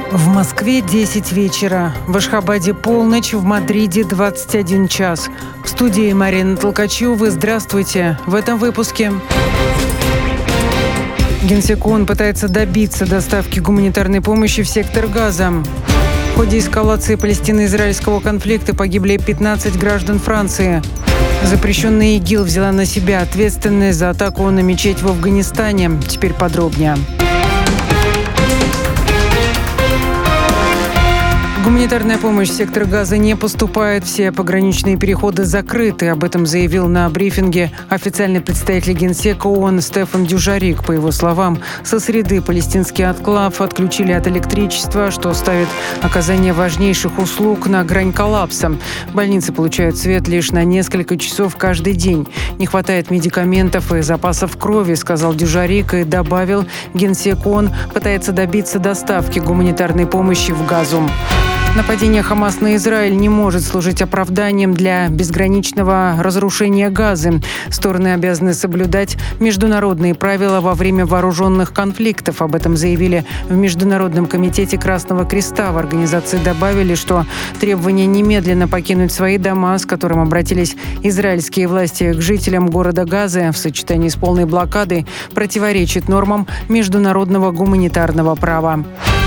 В Москве 10 вечера, в Ашхабаде полночь, в Мадриде 21 час. В студии Марина Толкачева. Здравствуйте. В этом выпуске. Генсек ООН пытается добиться доставки гуманитарной помощи в сектор Газа. В ходе эскалации палестино-израильского конфликта погибли 15 граждан Франции. Запрещенная ИГИЛ взяла на себя ответственность за атаку на мечеть в Афганистане. Теперь подробнее. Гуманитарная помощь в сектор Газа не поступает, все пограничные переходы закрыты. Об этом заявил на брифинге официальный представитель Генсека ООН Стефан Дюжарик. По его словам, со среды палестинский анклав отключили от электричества, что ставит оказание важнейших услуг на грань коллапса. Больницы получают свет лишь на несколько часов каждый день. Не хватает медикаментов и запасов крови, сказал Дюжарик и добавил, Генсек ООН пытается добиться доставки гуманитарной помощи в Газу. Нападение Хамас на Израиль не может служить оправданием для безграничного разрушения Газы. Стороны обязаны соблюдать международные правила во время вооруженных конфликтов. Об этом заявили в Международном комитете Красного Креста. В организации добавили, что требование немедленно покинуть свои дома, с которым обратились израильские власти к жителям города Газы в сочетании с полной блокадой, противоречит нормам международного гуманитарного права.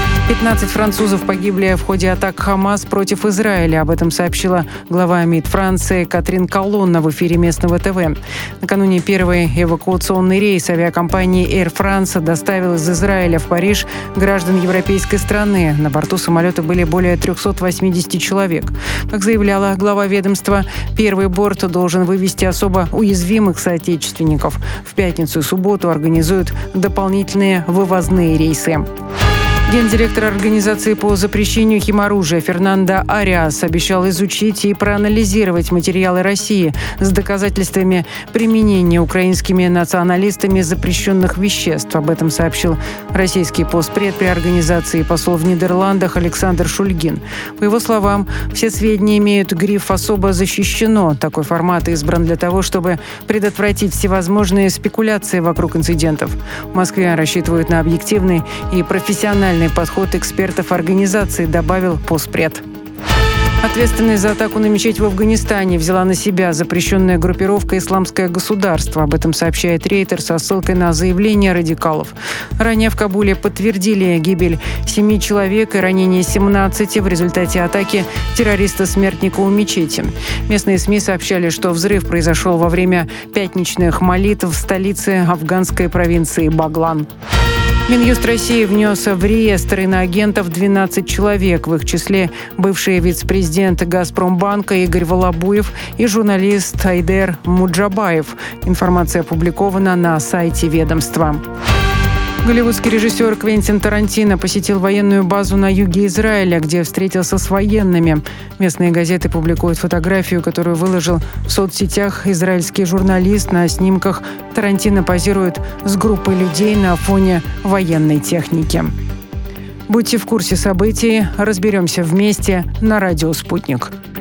15 французов погибли в ходе атак Хамас против Израиля. Об этом сообщила глава МИД Франции Катрин Колонна в эфире местного ТВ. Накануне первый эвакуационный рейс авиакомпании Air France доставил из Израиля в Париж граждан европейской страны. На борту самолета были более 380 человек. Как заявляла глава ведомства, первый борт должен вывести особо уязвимых соотечественников. В пятницу и субботу организуют дополнительные вывозные рейсы. Гендиректор Организации по запрещению химоружия Фернандо Ариас обещал изучить и проанализировать материалы России с доказательствами применения украинскими националистами запрещенных веществ. Об этом сообщил российский постпред при организации посол в Нидерландах Александр Шульгин. По его словам, все сведения имеют гриф «особо защищено». Такой формат избран для того, чтобы предотвратить всевозможные спекуляции вокруг инцидентов. В Москве рассчитывают на объективный и профессиональный подход экспертов организации, добавил постпред. Ответственность за атаку на мечеть в Афганистане взяла на себя запрещенная группировка «Исламское государство». Об этом сообщает Рейтер со ссылкой на заявление радикалов. Ранее в Кабуле подтвердили гибель 7 человек и ранение 17 в результате атаки террориста-смертника у мечети. Местные СМИ сообщали, что взрыв произошел во время пятничных молитв в столице афганской провинции Баглан. Минюст России внес в реестр иноагентов 12 человек, в их числе бывший вице-президент «Газпромбанка» Игорь Волобуев и журналист Айдер Муджабаев. Информация опубликована на сайте ведомства. Голливудский режиссер Квентин Тарантино посетил военную базу на юге Израиля, где встретился с военными. Местные газеты публикуют фотографию, которую выложил в соцсетях израильский журналист. На снимках Тарантино позирует с группой людей на фоне военной техники. Будьте в курсе событий. Разберемся вместе на радио «Спутник».